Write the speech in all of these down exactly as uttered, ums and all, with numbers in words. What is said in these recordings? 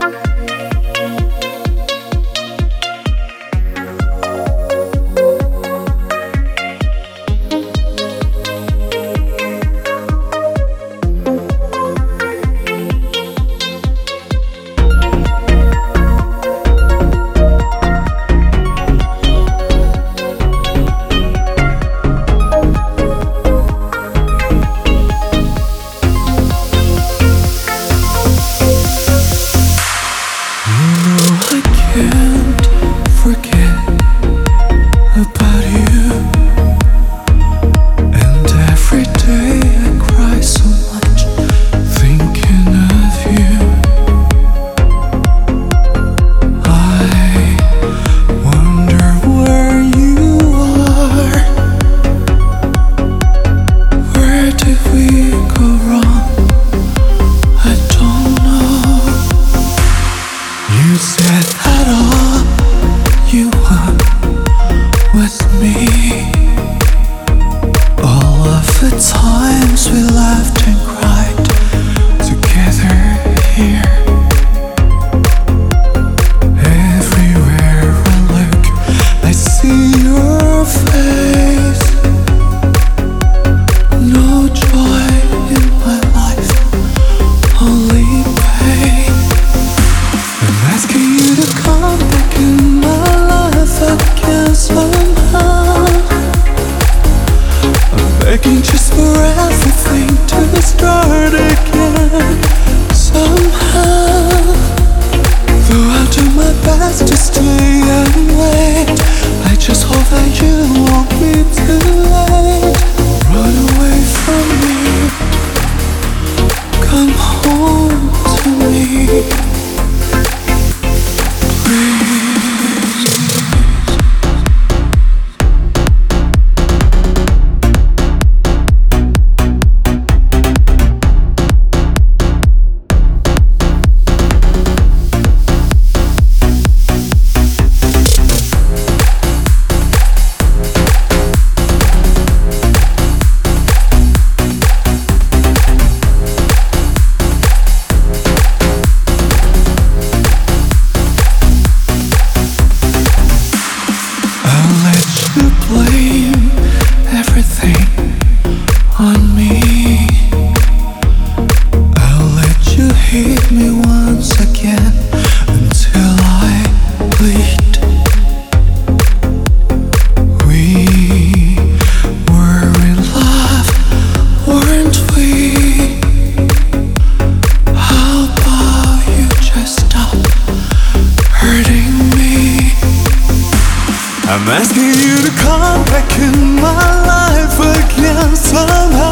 I'm asking you to come back in my life again somehow.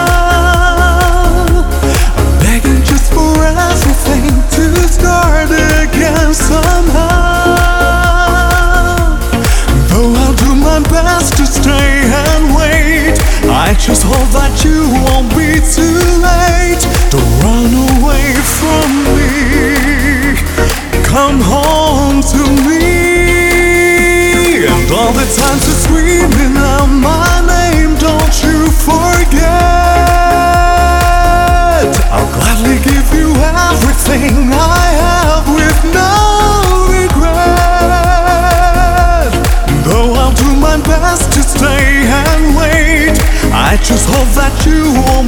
I'm begging just for everything to start again somehow. Though I'll do my best to stay and wait, I just hope that you won't be too late. Don't run away from me, come home to me. And all the times you're screaming out my name, don't you forget. I'll gladly give you everything I have with no regret. Though I'll do my best to stay and wait, I just hope that you won't